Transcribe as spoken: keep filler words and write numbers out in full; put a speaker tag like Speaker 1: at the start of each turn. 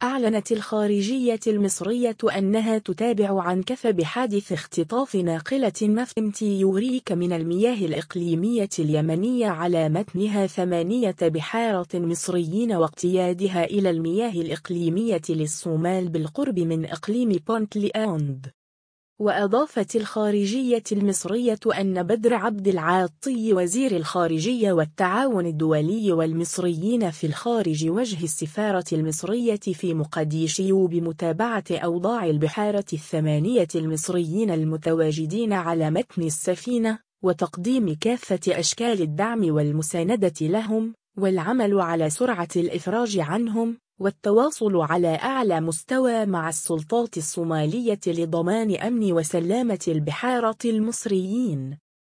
Speaker 1: أعلنت الخارجية المصرية أنها تتابع عنكث بحادث اختطاف ناقلة نفط يوريك من المياه الإقليمية اليمنية على متنها ثمانية بحارة مصريين واقتيادها إلى المياه الإقليمية للصومال بالقرب من إقليم بونتلاند. وأضافت الخارجية المصرية أن بدر عبد العاطي وزير الخارجية والتعاون الدولي والمصريين في الخارج وجه السفارة المصرية في مقديشو بمتابعة أوضاع البحارة الثمانية المصريين المتواجدين على متن السفينة وتقديم كافة أشكال الدعم والمساندة لهم والعمل على سرعة الإفراج عنهم والتواصل على أعلى مستوى مع السلطات الصومالية لضمان أمن وسلامة البحارة المصريين.